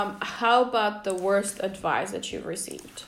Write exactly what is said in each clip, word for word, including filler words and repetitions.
Um, how about the worst advice that you've received?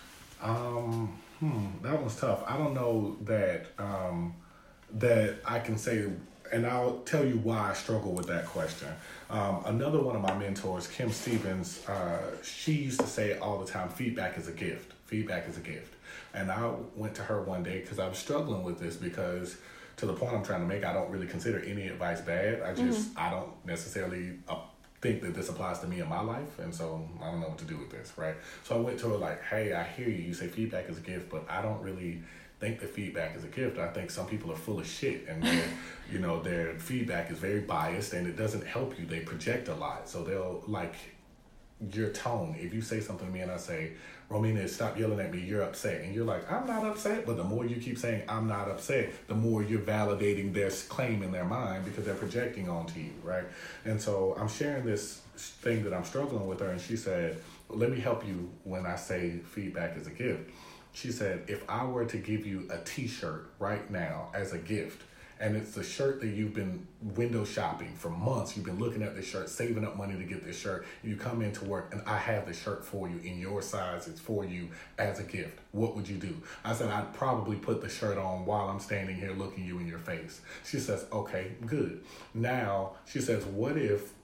Um, hmm, that one's tough. I don't know that um, that I can say, and I'll tell you why I struggle with that question. Um, another one of my mentors, Kim Stevens, uh, she used to say all the time, feedback is a gift. Feedback is a gift. And I went to her one day because I was struggling with this because to the point I'm trying to make, I don't really consider any advice bad. I just, mm-hmm. I don't necessarily uh, think that this applies to me in my life. And so I don't know what to do with this, right? So I went to her like, hey, I hear you. You say feedback is a gift, but I don't really think that feedback is a gift. I think some people are full of shit and you know, their feedback is very biased and it doesn't help you. They project a lot. So they'll like your tone. If you say something to me and I say, Romina, stop yelling at me, you're upset. And you're like, I'm not upset. But the more you keep saying, I'm not upset, the more you're validating their claim in their mind because they're projecting onto you, right? And so I'm sharing this thing that I'm struggling with her. And she said, let me help you when I say feedback is a gift. She said, if I were to give you a t-shirt right now as a gift, and it's the shirt that you've been window shopping for months, you've been looking at this shirt, saving up money to get this shirt, and you come into work and I have the shirt for you in your size, it's for you as a gift, what would you do? I said, I'd probably put the shirt on while I'm standing here looking you in your face. She says, okay, good. Now, she says, what if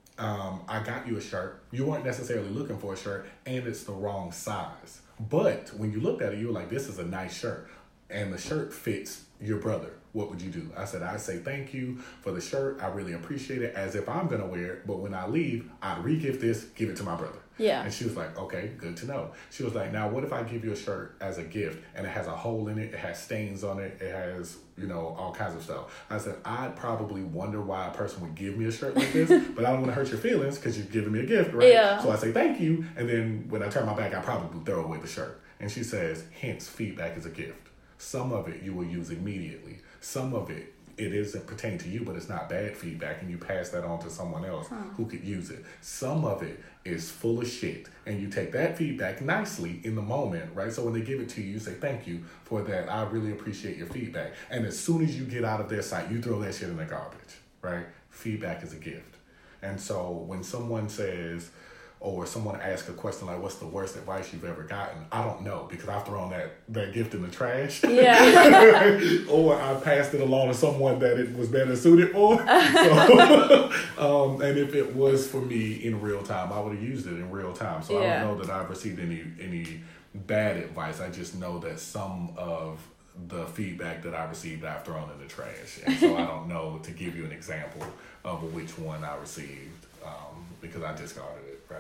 um, I got you a shirt, you weren't necessarily looking for a shirt, and it's the wrong size. But when you looked at it, you were like, this is a nice shirt. And the shirt fits your brother. What would you do? I said, I'd say thank you for the shirt. I really appreciate it as if I'm going to wear it. But when I leave, I'd re-gift this, give it to my brother. Yeah. And she was like, okay, good to know. She was like, now what if I give you a shirt as a gift and it has a hole in it, it has stains on it, it has, you know, all kinds of stuff. I said, I'd probably wonder why a person would give me a shirt like this, but I don't want to hurt your feelings because you're giving me a gift, right? Yeah. So I say thank you. And then when I turn my back, I probably throw away the shirt. And she says, hence, feedback is a gift. Some of it you will use immediately. Some of it, it isn't pertaining to you, but it's not bad feedback, and you pass that on to someone else huh. who could use it. Some of it is full of shit, and you take that feedback nicely in the moment, right? So when they give it to you, you say, thank you for that. I really appreciate your feedback. And as soon as you get out of their sight, you throw that shit in the garbage, right? Feedback is a gift. And so when someone says, or someone asks a question like, what's the worst advice you've ever gotten? I don't know, because I've thrown that, that gift in the trash. Yeah. Or I passed it along to someone that it was better suited for. So, um, and if it was for me in real time, I would have used it in real time. So yeah. I don't know that I've received any any bad advice. I just know that some of the feedback that I received, I've thrown in the trash. And so I don't know to give you an example of which one I received um, because I discarded it.